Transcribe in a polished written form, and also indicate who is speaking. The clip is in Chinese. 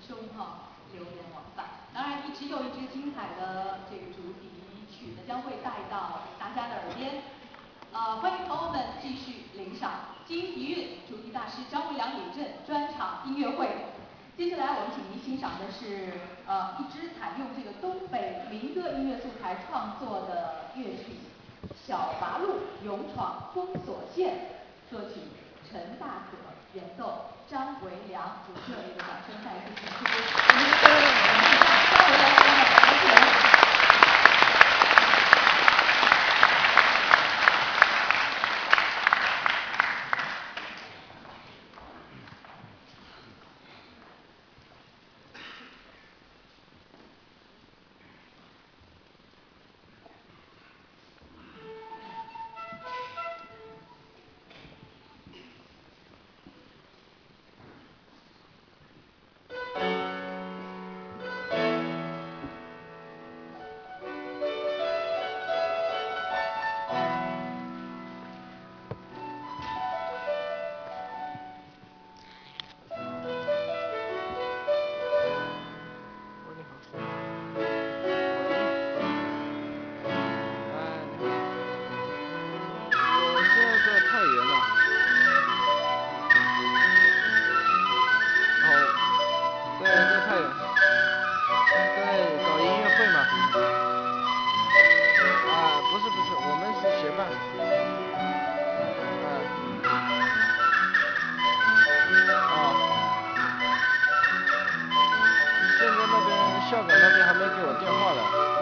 Speaker 1: 收放流连忘返。当然，一支又一支精彩的这个主题曲呢，将会带到大家的耳边。欢迎朋友们继续领赏金笛韵主题大师张维良领阵专场音乐会。接下来我们请您欣赏的是一支采用这个东北民歌音乐素材创作的乐曲《小八路勇闯封锁线》，作曲陈大可，演奏张维良。主持热烈的掌声再次请出我们的张维良先生，有请。
Speaker 2: 校长那边还没给我电话了。